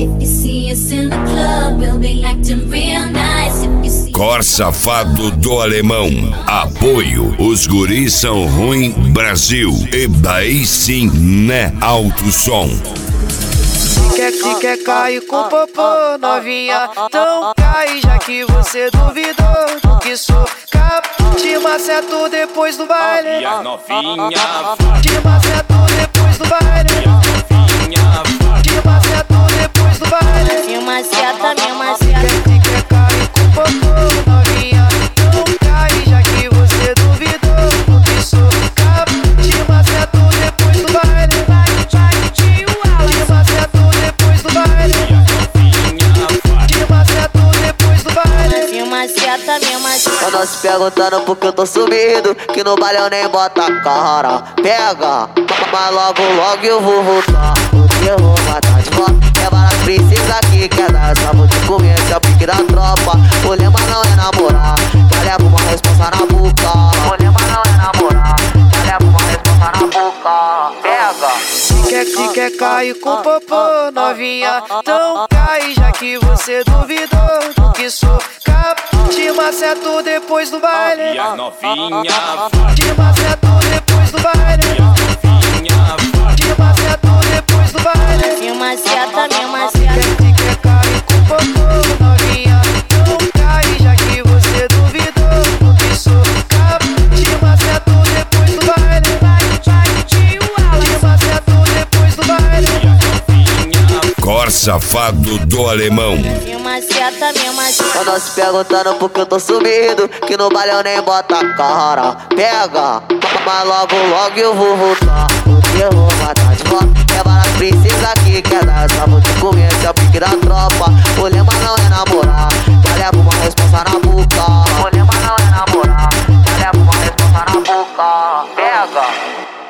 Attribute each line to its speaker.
Speaker 1: Cor Safado do Alemão. Apoio. Os guris são ruim Brasil. E daí sim, né? Alto som.
Speaker 2: Se quer cair com popô, novinha, então cai, já que você duvidou do que sou capaz. Te maceto depois do baile,
Speaker 3: novinha,
Speaker 2: te maceto depois do baile, te maceto depois do baile.
Speaker 4: Me maceta, me maceta.
Speaker 2: Se quer cair com popô, novinha, então cai, já que você duvidou do que sou capaz. Te maceto depois do baile, te maceto depois do baile, te maceto depois do baile.
Speaker 4: Me maceta, me maceta.
Speaker 5: Andam se perguntando por que eu tô sumido, que no baile eu nem bota a cara. Pega, mas logo eu vou voltar, porque eu vou matar de volta. É várias princesas que quer dar essa, vou te comer, esse é o pique da tropa. O lema não é namorar, já leva uma responsa na boca. O lema não é namorar, já leva uma responsa na boca. Pega.
Speaker 2: Se quer cair com popô, novinha, então cai, já que você duvidou do que sou capaz. Te maceto depois do baile,
Speaker 3: novinha,
Speaker 2: te maceto depois do baile, te maceto depois do baile.
Speaker 4: Me maceta, me maceta.
Speaker 2: Se quer cair com popô, novinha, então cai, já que você duvidou do que sou capaz. Te maceto depois do baile, te maceto depois do baile.
Speaker 1: Cor Safado do Alemão.
Speaker 4: Me maceta, me maceta.
Speaker 5: Andam se perguntando por que eu tô sumido, que no baile eu nem bota a cara. Pega, mas logo eu vou voltar, porque eu vou matar de volta. É várias princesas que quer dar essa, vou te comer, esse é o pique da tropa. O lema não é namorar, já leva uma responsa na boca. O lema não é namorar, já leva uma responsa na boca. Pega.